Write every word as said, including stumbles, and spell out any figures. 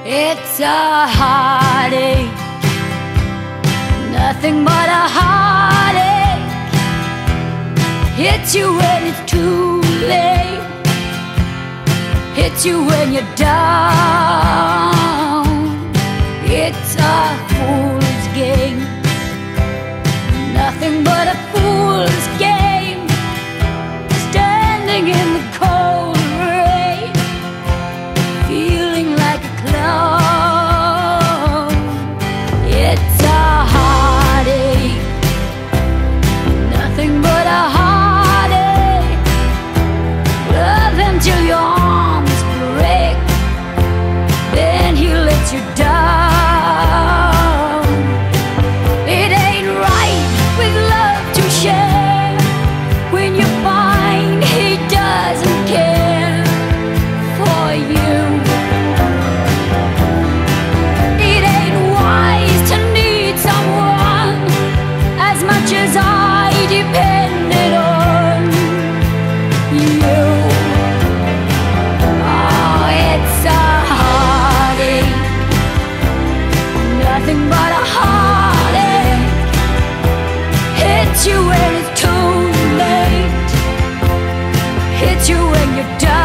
It's a heartache, nothing but a heartache. Hits you when it's too late, hits you when you're down. It's a fool's game, nothing but a fool's game. Standing in the cold rain, feeling like a clown. It's a heartache, nothing but a heartache. Love him till your arms break, then he lets you down. It ain't right with love to share when you find he doesn't care for you. It ain't wise to need someone as much as I depended on you. Oh, it's a heartache, nothing but a heartache. Hits you when it's too late, hits you when you're done.